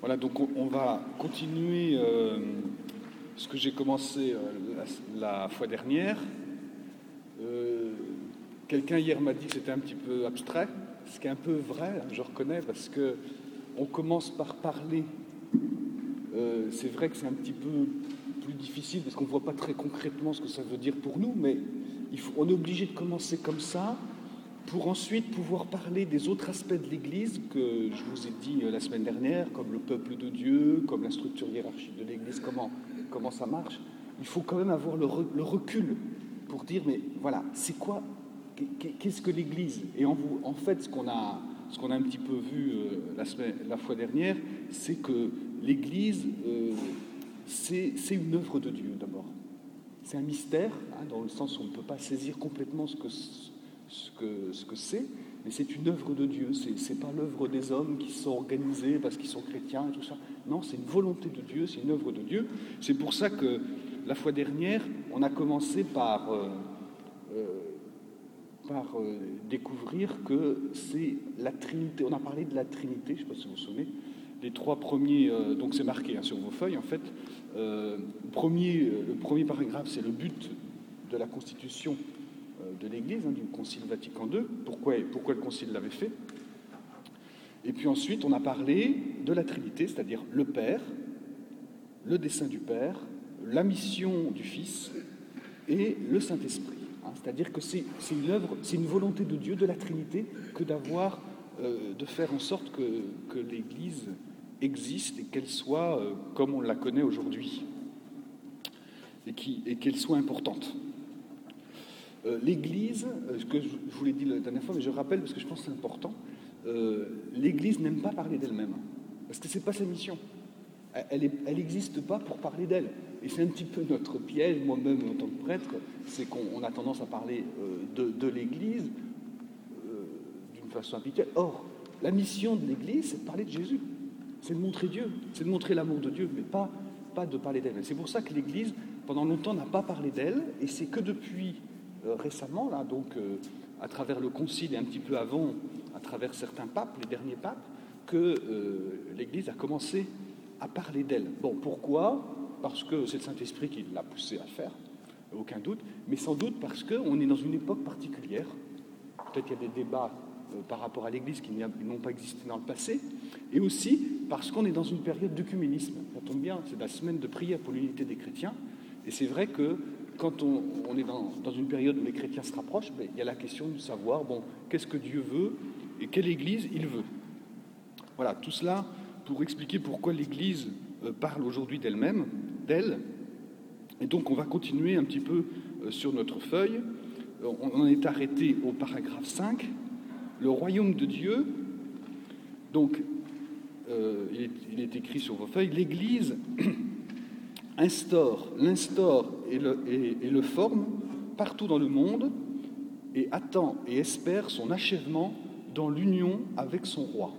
Voilà, donc on va continuer ce que j'ai commencé la fois dernière. Quelqu'un hier m'a dit que c'était un petit peu abstrait, ce qui est un peu vrai, je reconnais, parce que on commence par parler. C'est vrai que c'est un petit peu plus difficile parce qu'on ne voit pas très concrètement ce que ça veut dire pour nous, mais on est obligé de commencer comme ça pour ensuite pouvoir parler des autres aspects de l'Église que je vous ai dit la semaine dernière, comme le peuple de Dieu, comme la structure hiérarchique de l'Église, comment ça marche. Il faut quand même avoir le recul pour dire, mais voilà, c'est quoi, qu'est-ce que l'Église? Et en fait, ce qu'on a un petit peu vu la fois dernière, c'est que l'Église, c'est une œuvre de Dieu d'abord. C'est un mystère, dans le sens où on ne peut pas saisir complètement ce que c'est, mais c'est une œuvre de Dieu. C'est pas l'œuvre des hommes qui sont organisés parce qu'ils sont chrétiens et tout ça. Non, c'est une volonté de Dieu, c'est une œuvre de Dieu. C'est pour ça que la fois dernière, on a commencé par découvrir que c'est la Trinité. On a parlé de la Trinité, je ne sais pas si vous vous souvenez. Les trois premiers, donc c'est marqué sur vos feuilles en fait. Le premier paragraphe, c'est le but de la constitution de l'Église, du Concile Vatican II. Pourquoi le Concile l'avait fait? Et puis ensuite, on a parlé de la Trinité, c'est-à-dire le Père, le dessein du Père, la mission du Fils et le Saint-Esprit. C'est-à-dire que c'est une œuvre, c'est une volonté de Dieu, de la Trinité, que de faire en sorte que l'Église existe et qu'elle soit comme on la connaît aujourd'hui et qu'elle soit importante. L'Église, ce que je vous l'ai dit la dernière fois, mais je rappelle parce que je pense que c'est important, l'Église n'aime pas parler d'elle-même, parce que ce n'est pas sa mission. Elle n'existe pas pour parler d'elle. Et c'est un petit peu notre piège, moi-même en tant que prêtre, c'est qu'on a tendance à parler de l'Église d'une façon habituelle. Or, la mission de l'Église, c'est de parler de Jésus. C'est de montrer Dieu, c'est de montrer l'amour de Dieu, mais pas de parler d'elle. C'est pour ça que l'Église, pendant longtemps, n'a pas parlé d'elle, et c'est que depuis récemment, là, donc à travers le Concile et un petit peu avant, à travers certains papes, les derniers papes, que l'Église a commencé à parler d'elle. Bon, pourquoi? Parce que c'est le Saint-Esprit qui l'a poussé à le faire, aucun doute, mais sans doute parce qu'on est dans une époque particulière. Peut-être qu'il y a des débats par rapport à l'Église qui n'ont pas existé dans le passé, et aussi parce qu'on est dans une période d'œcuménisme. Ça tombe bien, c'est la semaine de prière pour l'unité des chrétiens, et c'est vrai que quand on est dans une période où les chrétiens se rapprochent, il y a la question de savoir, qu'est-ce que Dieu veut et quelle Église il veut. Voilà, tout cela pour expliquer pourquoi l'Église parle aujourd'hui d'elle-même, d'elle. Et donc on va continuer un petit peu sur notre feuille. On en est arrêté au paragraphe 5. Le royaume de Dieu, donc il est écrit sur vos feuilles, l'Église l'instaure et le forme partout dans le monde et attend et espère son achèvement dans l'union avec son roi.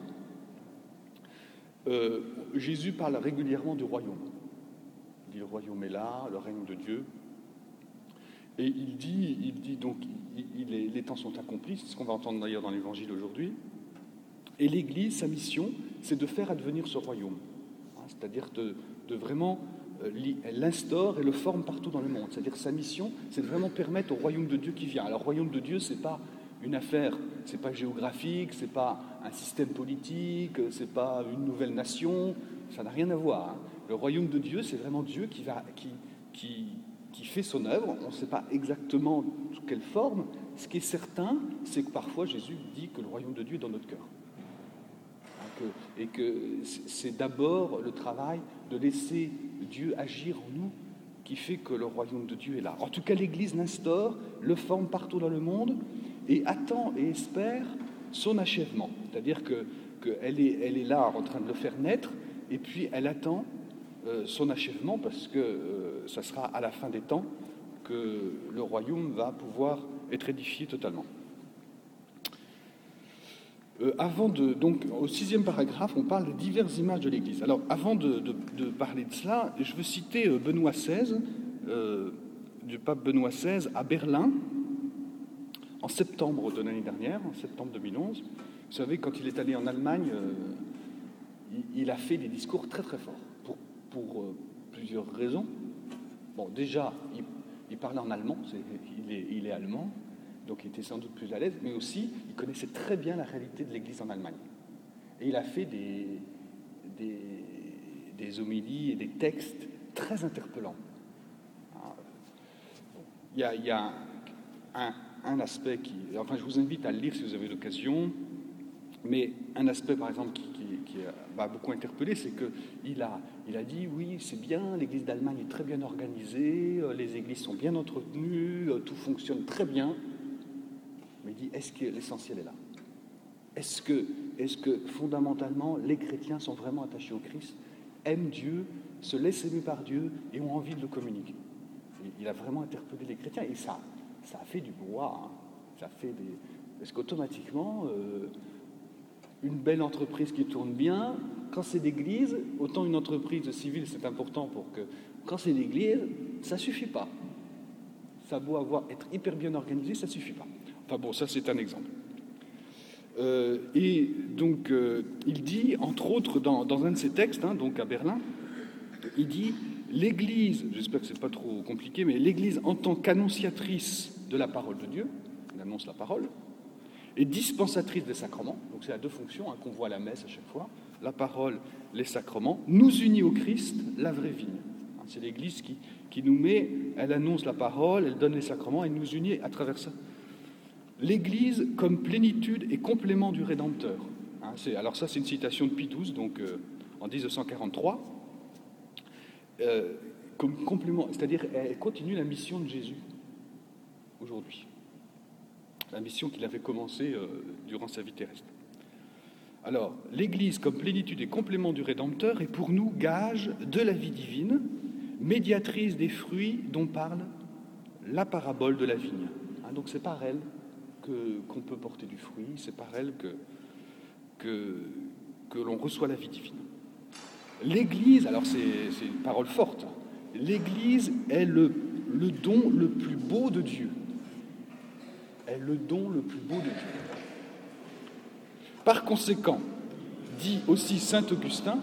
Jésus parle régulièrement du royaume. Il dit le royaume est là, le règne de Dieu. Et il dit donc les temps sont accomplis, c'est ce qu'on va entendre d'ailleurs dans l'Évangile aujourd'hui. Et l'Église, sa mission, c'est de faire advenir ce royaume. C'est-à-dire de vraiment, elle l'instaure et le forme partout dans le monde. C'est-à-dire sa mission, c'est de vraiment permettre au royaume de Dieu qui vient. Alors, le royaume de Dieu, c'est pas une affaire, c'est pas géographique, c'est pas un système politique, c'est pas une nouvelle nation, ça n'a rien à voir. Le royaume de Dieu, c'est vraiment Dieu qui fait son œuvre. On ne sait pas exactement sous quelle forme. Ce qui est certain, c'est que parfois Jésus dit que le royaume de Dieu est dans notre cœur. Et que c'est d'abord le travail de laisser Dieu agir en nous qui fait que le royaume de Dieu est là. En tout cas, l'Église l'instaure, le forme partout dans le monde et attend et espère son achèvement. C'est-à-dire qu'elle est là en train de le faire naître et puis elle attend son achèvement parce que ça sera à la fin des temps que le royaume va pouvoir être édifié totalement. Donc, au 6e paragraphe, on parle de diverses images de l'Église. Alors, avant de parler de cela, je veux citer Benoît XVI, du pape Benoît XVI, à Berlin, en septembre de l'année dernière, en septembre 2011. Vous savez, quand il est allé en Allemagne, il a fait des discours très très forts, pour plusieurs raisons. Bon, déjà, il parlait en allemand, il est allemand, donc il était sans doute plus à l'aise, mais aussi, il connaissait très bien la réalité de l'Église en Allemagne. Et il a fait des homélies et des textes très interpellants. Il y a un aspect enfin, je vous invite à le lire si vous avez l'occasion, mais un aspect, par exemple, qui m'a beaucoup interpellé, c'est qu'il a dit, oui, c'est bien, l'Église d'Allemagne est très bien organisée, les églises sont bien entretenues, tout fonctionne très bien, mais il dit, est-ce que l'essentiel est là? Est-ce que fondamentalement, les chrétiens sont vraiment attachés au Christ, aiment Dieu, se laissent aimer par Dieu et ont envie de le communiquer? Il a vraiment interpellé les chrétiens, et ça a fait du brouhaha. Hein. Ça fait parce qu'automatiquement, une belle entreprise qui tourne bien, quand c'est l'église, autant une entreprise civile, c'est important pour que... Quand c'est l'église, ça ne suffit pas. Ça a beau être hyper bien organisé, ça ne suffit pas. Enfin bon, ça c'est un exemple. Et donc, il dit, entre autres, dans un de ses textes, hein, donc à Berlin, il dit... L'Église, j'espère que ce n'est pas trop compliqué, mais l'Église en tant qu'annonciatrice de la parole de Dieu, elle annonce la parole, et dispensatrice des sacrements, donc c'est à deux fonctions, hein, qu'on voit à la messe à chaque fois, la parole, les sacrements, nous unit au Christ, la vraie vigne. C'est l'Église qui nous met, elle annonce la parole, elle donne les sacrements, et nous unit à travers ça. L'Église comme plénitude et complément du Rédempteur. Hein, alors ça, c'est une citation de Pie XII, donc en 1943. Comme complément, c'est-à-dire elle continue la mission de Jésus aujourd'hui, la mission qu'il avait commencée durant sa vie terrestre. Alors, l'Église comme plénitude et complément du Rédempteur est pour nous gage de la vie divine, médiatrice des fruits dont parle la parabole de la vigne. Hein, donc c'est par elle qu'on peut porter du fruit, c'est par elle que l'on reçoit la vie divine. L'Église, alors c'est une parole forte, l'Église est le don le plus beau de Dieu. Est le don le plus beau de Dieu. Par conséquent, dit aussi saint Augustin,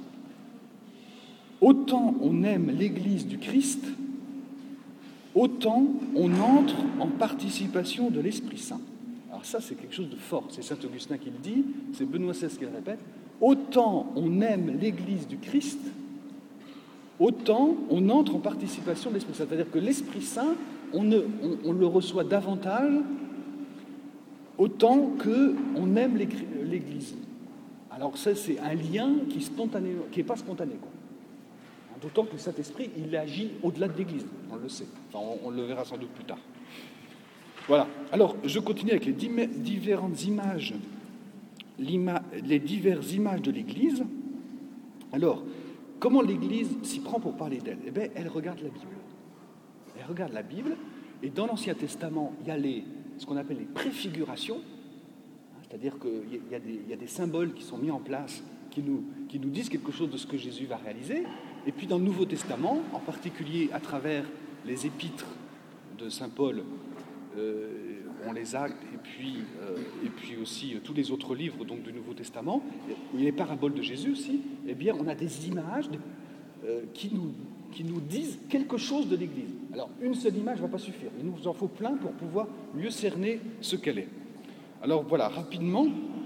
autant on aime l'Église du Christ, autant on entre en participation de l'Esprit Saint. Alors ça, c'est quelque chose de fort. C'est saint Augustin qui le dit, c'est Benoît XVI qui le répète. Autant on aime l'Église du Christ, autant on entre en participation de l'Esprit Saint. C'est-à-dire que l'Esprit Saint, on le reçoit davantage autant qu'on aime l'Église. Alors ça, c'est un lien qui n'est pas spontané, quoi. D'autant que le Saint-Esprit, il agit au-delà de l'Église, on le sait. Enfin, on le verra sans doute plus tard. Voilà. Alors, je continue avec les différentes images, les diverses images de l'Église. Alors, comment l'Église s'y prend pour parler d'elle? Eh bien, elle regarde la Bible. Elle regarde la Bible, et dans l'Ancien Testament, il y a ce qu'on appelle les préfigurations, c'est-à-dire qu'il y a des symboles qui sont mis en place qui nous disent quelque chose de ce que Jésus va réaliser. Et puis dans le Nouveau Testament, en particulier à travers les épîtres de saint Paul, les actes, et puis aussi tous les autres livres donc, du Nouveau Testament, et les paraboles de Jésus aussi, eh bien on a des images qui nous disent quelque chose de l'Église. Alors une seule image ne va pas suffire, il nous en faut plein pour pouvoir mieux cerner ce qu'elle est. Alors voilà, rapidement,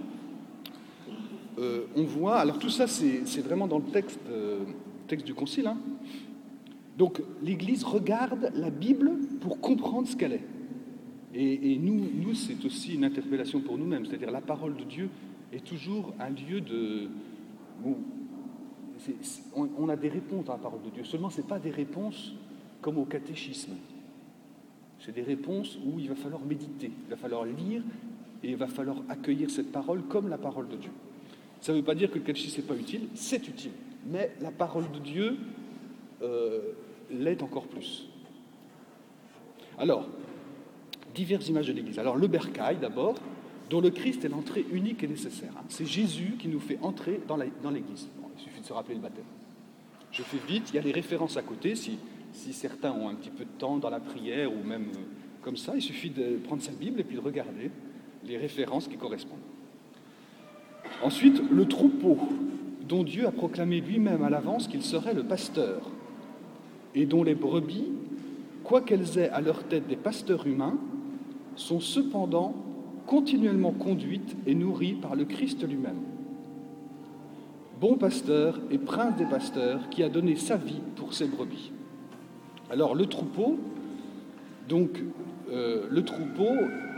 on voit, alors tout ça c'est vraiment dans le texte du Concile, hein. Donc l'Église regarde la Bible pour comprendre ce qu'elle est. Et nous c'est aussi une interpellation pour nous-mêmes, c'est-à-dire la parole de Dieu est toujours un lieu de... Bon, on a des réponses dans la parole de Dieu, seulement ce n'est pas des réponses comme au catéchisme. C'est des réponses où il va falloir méditer, il va falloir lire, et il va falloir accueillir cette parole comme la parole de Dieu. Ça ne veut pas dire que le catéchisme n'est pas utile, c'est utile. Mais la parole de Dieu l'est encore plus. Alors, diverses images de l'Église. Alors, le bercail, d'abord, dont le Christ est l'entrée unique et nécessaire. C'est Jésus qui nous fait entrer dans l'Église. Bon, il suffit de se rappeler le baptême. Je fais vite, il y a les références à côté. Si certains ont un petit peu de temps dans la prière ou même comme ça, il suffit de prendre sa Bible et puis de regarder les références qui correspondent. Ensuite, le troupeau dont Dieu a proclamé lui-même à l'avance qu'il serait le pasteur, et dont les brebis, quoiqu'elles aient à leur tête des pasteurs humains, sont cependant continuellement conduites et nourries par le Christ lui-même. Bon pasteur et prince des pasteurs qui a donné sa vie pour ses brebis. Alors le troupeau, donc le troupeau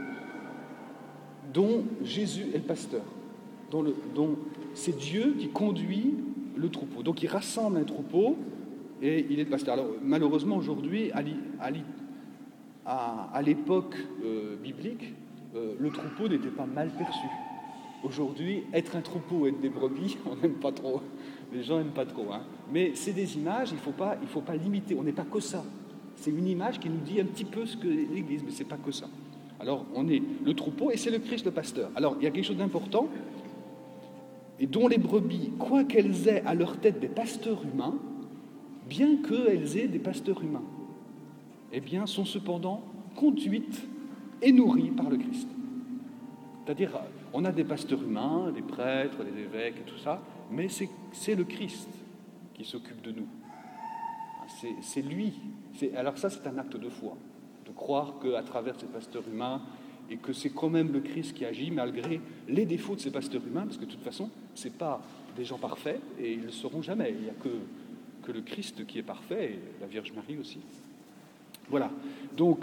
dont Jésus est le pasteur, dont c'est Dieu qui conduit le troupeau. Donc il rassemble un troupeau et il est le pasteur. Alors malheureusement aujourd'hui, à l'époque biblique, le troupeau n'était pas mal perçu. Aujourd'hui, être un troupeau, être des brebis, on n'aime pas trop. Les gens n'aiment pas trop. Hein. Mais c'est des images, il faut pas limiter. On n'est pas que ça. C'est une image qui nous dit un petit peu ce que l'Église, mais c'est pas que ça. Alors, on est le troupeau et c'est le Christ le pasteur. Alors, il y a quelque chose d'important. Et dont les brebis, quoi qu'elles aient à leur tête des pasteurs humains, bien qu'elles aient des pasteurs humains, eh bien, sont cependant conduites et nourries par le Christ. C'est-à-dire, on a des pasteurs humains, des prêtres, des évêques et tout ça, mais c'est le Christ qui s'occupe de nous. C'est lui. Alors ça, c'est un acte de foi, de croire qu'à travers ces pasteurs humains, et que c'est quand même le Christ qui agit malgré les défauts de ces pasteurs humains, parce que de toute façon, ce n'est pas des gens parfaits, et ils ne le seront jamais. Il n'y a que le Christ qui est parfait, et la Vierge Marie aussi. Voilà. Donc,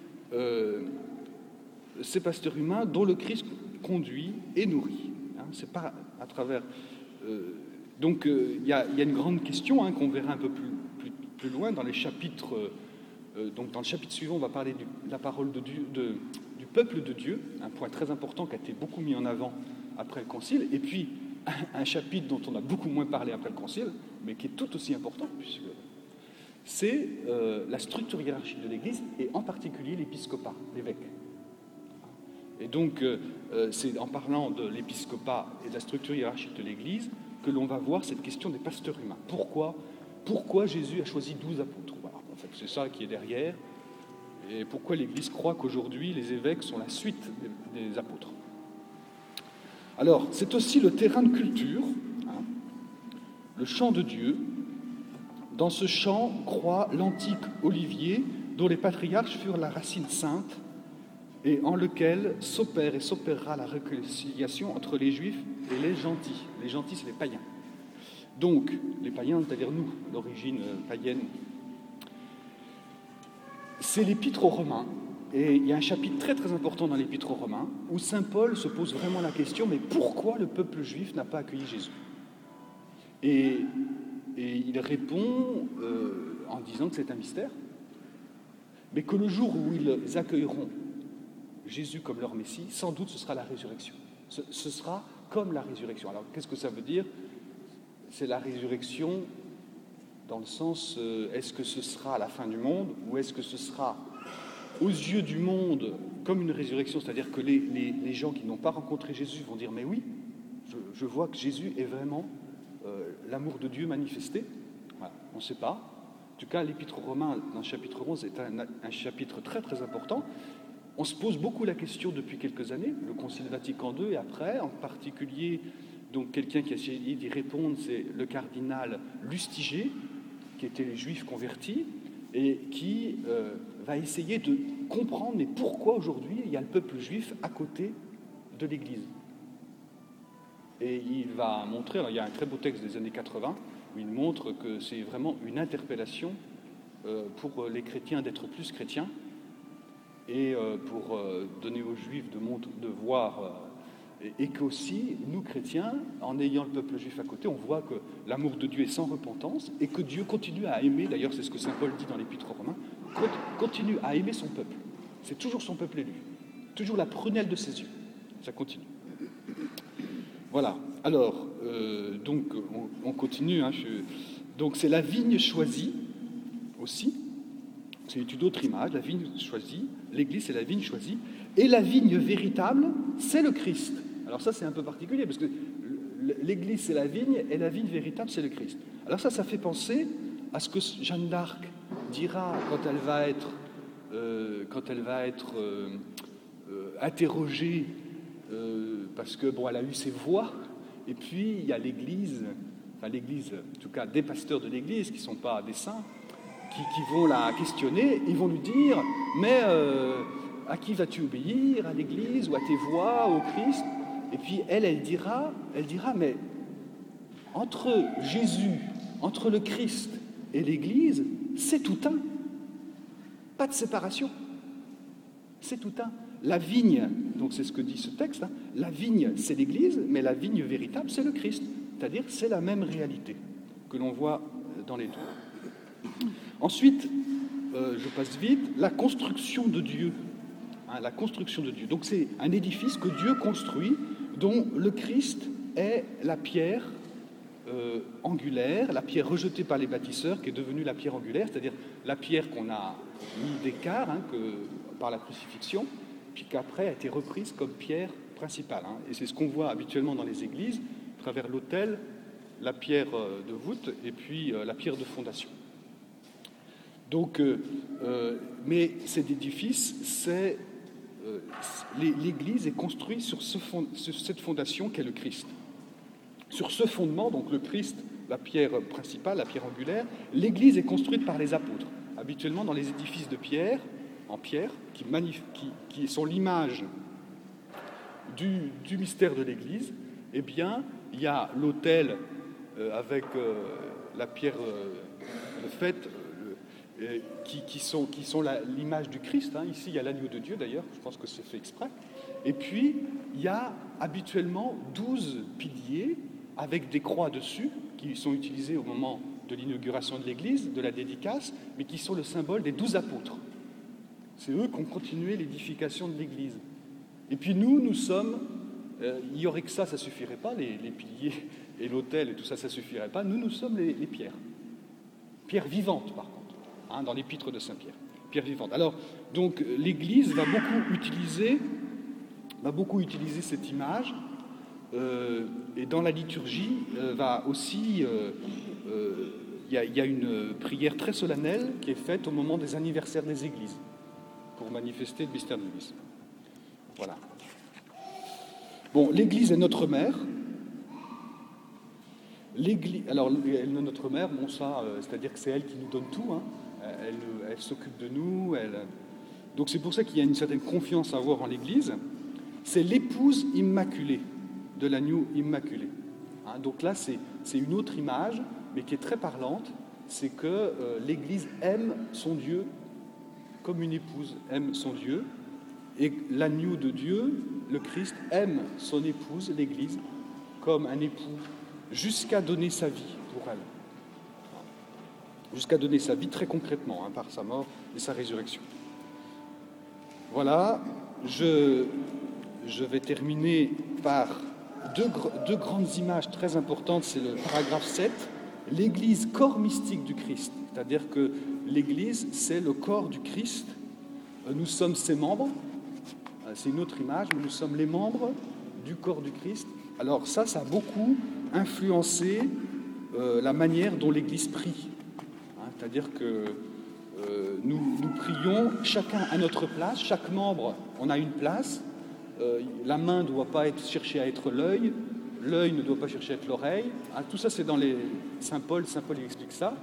ces pasteurs humains dont le Christ conduit et nourrit. Hein, c'est pas à travers... donc, il y a une grande question qu'on verra un peu plus loin dans les chapitres... donc, dans le chapitre suivant, on va parler de la parole de Dieu, du peuple de Dieu, un point très important qui a été beaucoup mis en avant après le Concile, et puis un chapitre dont on a beaucoup moins parlé après le Concile, mais qui est tout aussi important, puisque c'est la structure hiérarchique de l'Église, et en particulier l'épiscopat, l'évêque. Et donc, c'est en parlant de l'épiscopat et de la structure hiérarchique de l'Église que l'on va voir cette question des pasteurs humains. Pourquoi Jésus a choisi 12 apôtres? Voilà, en fait, c'est ça qui est derrière. Et pourquoi l'Église croit qu'aujourd'hui, les évêques sont la suite des apôtres. Alors, c'est aussi le terrain de culture, le champ de Dieu. Dans ce champ croît l'antique olivier dont les patriarches furent la racine sainte et en lequel s'opère et s'opérera la réconciliation entre les Juifs et les gentils. Les gentils, c'est les païens. Donc, les païens, c'est-à-dire nous, l'origine païenne. C'est l'Épître aux Romains, et il y a un chapitre très très important dans l'Épître aux Romains où saint Paul se pose vraiment la question, mais pourquoi le peuple juif n'a pas accueilli Jésus? Et il répond en disant que c'est un mystère, mais que le jour où ils accueilleront Jésus comme leur Messie, sans doute ce sera la résurrection. Ce sera comme la résurrection. Alors qu'est-ce que ça veut dire? C'est la résurrection dans le sens, est-ce que ce sera à la fin du monde ou est-ce que ce sera aux yeux du monde comme une résurrection? C'est-à-dire que les gens qui n'ont pas rencontré Jésus vont dire, mais oui, je vois que Jésus est vraiment l'amour de Dieu manifesté. Voilà, on ne sait pas. En tout cas, l'Épître aux Romains, dans le chapitre 11, est un chapitre très très important. On se pose beaucoup la question depuis quelques années, le Concile Vatican II et après, en particulier, donc quelqu'un qui a essayé d'y répondre, c'est le cardinal Lustiger, qui était juif converti, et qui va essayer de comprendre, mais pourquoi aujourd'hui il y a le peuple juif à côté de l'Église. Et il va montrer, alors il y a un très beau texte des années 80, où il montre que c'est vraiment une interpellation pour les chrétiens d'être plus chrétiens, et pour donner aux Juifs de voir, et qu'aussi, nous chrétiens, en ayant le peuple juif à côté, on voit que l'amour de Dieu est sans repentance, et que Dieu continue à aimer, d'ailleurs c'est ce que saint Paul dit dans l'Épître aux Romains, continue à aimer son peuple. C'est toujours son peuple élu, toujours la prunelle de ses yeux. Ça continue. Voilà, alors, donc on continue, donc c'est la vigne choisie aussi. C'est une autre image, la vigne choisie, l'Église c'est la vigne choisie, et la vigne véritable, c'est le Christ. Alors ça c'est un peu particulier, parce que l'Église c'est la vigne, et la vigne véritable c'est le Christ. Alors ça fait penser à ce que Jeanne d'Arc dira quand elle va être interrogée, parce que bon, elle a eu ses voix, et puis il y a l'Église enfin l'Église, en tout cas des pasteurs de l'Église, qui ne sont pas des saints, qui vont la questionner, ils vont lui dire, mais à qui vas-tu obéir, à l'Église ou à tes voix, au Christ? Et puis elle dira, mais entre Jésus, entre le Christ et l'Église, c'est tout un. Pas de séparation. C'est tout un. La vigne, donc c'est ce que dit ce texte, hein, la vigne, c'est l'Église, mais la vigne véritable, c'est le Christ. C'est-à-dire, c'est la même réalité que l'on voit dans les deux. Ensuite, je passe vite, la construction de Dieu. Hein, la construction de Dieu. Donc c'est un édifice que Dieu construit, dont le Christ est la pierre angulaire, la pierre rejetée par les bâtisseurs, qui est devenue la pierre angulaire, c'est-à-dire la pierre qu'on a mis d'écart par la crucifixion, puis qu'après a été reprise comme pierre principale. Hein. Et c'est ce qu'on voit habituellement dans les églises, à travers l'autel, la pierre de voûte et puis la pierre de fondation. Donc, mais cet édifice, l'Église est construite sur cette fondation qu'est le Christ. Sur ce fondement, donc le Christ, la pierre principale, la pierre angulaire, l'Église est construite par les apôtres. Habituellement, dans les édifices de pierre, en pierre, qui sont l'image du mystère de l'Église, eh bien, il y a l'autel avec la pierre de fête, qui sont l'image du Christ. Hein. Ici, il y a l'agneau de Dieu, d'ailleurs, je pense que c'est fait exprès. Et puis, il y a habituellement 12 piliers avec des croix dessus, qui sont utilisés au moment de l'inauguration de l'Église, de la dédicace, mais qui sont le symbole des 12 apôtres. C'est eux qui ont continué l'édification de l'Église. Et puis nous sommes... il n'y aurait que ça suffirait pas, les piliers et l'autel et tout ça, ça suffirait pas. Nous sommes les pierres. Pierres vivantes, par contre, hein, dans l'épître de Saint-Pierre. Pierres vivantes. Alors, donc, l'Église va beaucoup utiliser cette image, et dans la liturgie, va aussi... il y a une prière très solennelle qui est faite au moment des anniversaires des églises, pour manifester le mystère de l'Église. Voilà. Bon, l'Église est notre mère. Alors, elle est notre mère, bon ça, c'est-à-dire que c'est elle qui nous donne tout. Hein. Elle s'occupe de nous. Donc c'est pour ça qu'il y a une certaine confiance à avoir en l'Église. C'est l'épouse immaculée de l'agneau immaculé. Hein, donc là, c'est une autre image, mais qui est très parlante. C'est que l'Église aime son Dieu comme une épouse aime son Dieu. Et l'agneau de Dieu, le Christ, aime son épouse, l'Église, comme un époux, jusqu'à donner sa vie pour elle. Jusqu'à donner sa vie très concrètement, hein, par sa mort et sa résurrection. Voilà, je vais terminer par deux grandes images très importantes. C'est le paragraphe 7, l'Église, corps mystique du Christ. C'est-à-dire que l'Église, c'est le corps du Christ. Nous sommes ses membres. C'est une autre image, mais nous sommes les membres du corps du Christ. Alors ça a beaucoup influencé la manière dont l'Église prie. Hein, c'est-à-dire que nous prions chacun à notre place, chaque membre, on a une place. La main ne doit pas chercher à être l'œil, l'œil ne doit pas chercher à être l'oreille. Hein, tout ça, c'est dans les Saint Paul il explique ça.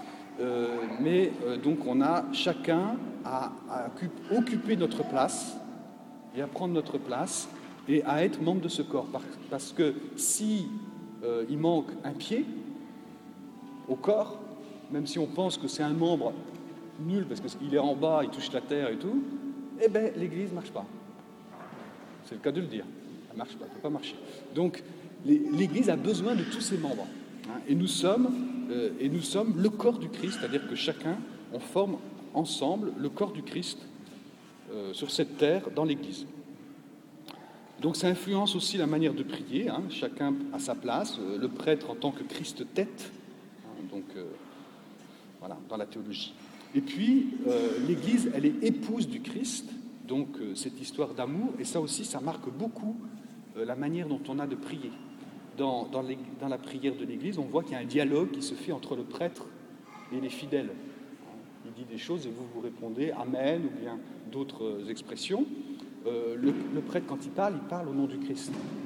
Donc on a chacun à occuper notre place et à prendre notre place et à être membre de ce corps. Parce que si il manque un pied au corps, même si on pense que c'est un membre nul parce qu'il est en bas, il touche la terre et tout, eh bien l'Église ne marche pas. C'est le cas de le dire. Elle ne marche pas, elle ne peut pas marcher. Donc l'Église a besoin de tous ses membres. Hein, et nous sommes le corps du Christ, c'est-à-dire que chacun, on forme ensemble le corps du Christ sur cette terre, dans l'Église. Donc ça influence aussi la manière de prier, hein, chacun à sa place, le prêtre en tant que Christ tête, hein, voilà, dans la théologie. Et puis, l'Église, elle est épouse du Christ, donc cette histoire d'amour, et ça aussi, ça marque beaucoup la manière dont on a de prier. Dans la prière de l'Église, on voit qu'il y a un dialogue qui se fait entre le prêtre et les fidèles. Il dit des choses et vous répondez « Amen » ou bien d'autres expressions. Le prêtre, quand il parle au nom du Christ.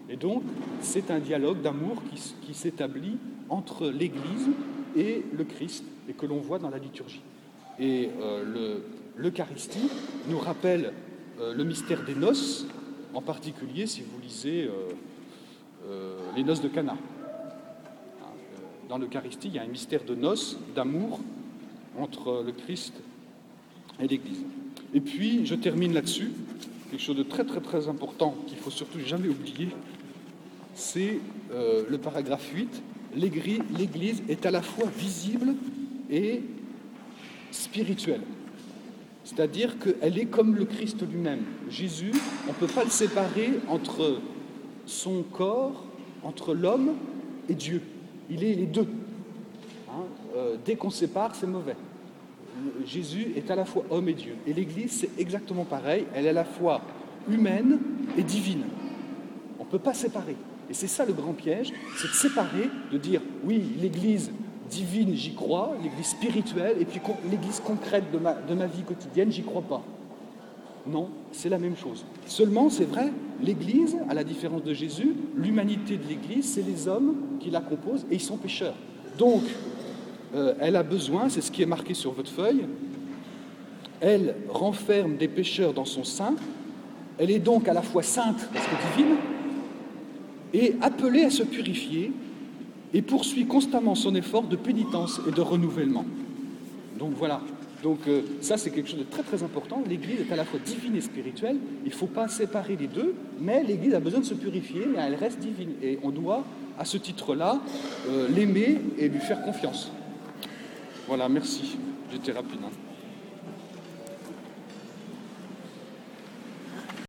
Et donc, c'est un dialogue d'amour qui s'établit entre l'Église et le Christ, et que l'on voit dans la liturgie. Et l'Eucharistie nous rappelle le mystère des noces, en particulier si vous lisez les noces de Cana. Dans l'Eucharistie, il y a un mystère de noces, d'amour, entre le Christ et l'Église. Et puis, je termine là-dessus, quelque chose de très très très important qu'il ne faut surtout jamais oublier, c'est le paragraphe 8. L'Église est à la fois visible et spirituelle. C'est-à-dire qu'elle est comme le Christ lui-même. Jésus, on ne peut pas le séparer entre son corps, entre l'homme et Dieu. Il est les deux. Dès qu'on sépare, c'est mauvais. Jésus est à la fois homme et Dieu. Et l'Église, c'est exactement pareil. Elle est à la fois humaine et divine. On ne peut pas séparer. Et c'est ça le grand piège, c'est de séparer, de dire, oui, l'Église divine, j'y crois, l'Église spirituelle, et puis l'Église concrète de ma vie quotidienne, j'y crois pas. Non, c'est la même chose. Seulement, c'est vrai, l'Église, à la différence de Jésus, l'humanité de l'Église, c'est les hommes qui la composent, et ils sont pécheurs. Donc, elle a besoin, c'est ce qui est marqué sur votre feuille, elle renferme des pécheurs dans son sein, elle est donc à la fois sainte, parce que divine, et appelée à se purifier, et poursuit constamment son effort de pénitence et de renouvellement. Donc voilà. Donc ça, c'est quelque chose de très très important. L'Église est à la fois divine et spirituelle. Il ne faut pas séparer les deux, mais l'Église a besoin de se purifier, mais elle reste divine. Et on doit, à ce titre-là, l'aimer et lui faire confiance. Voilà, merci. J'étais rapide.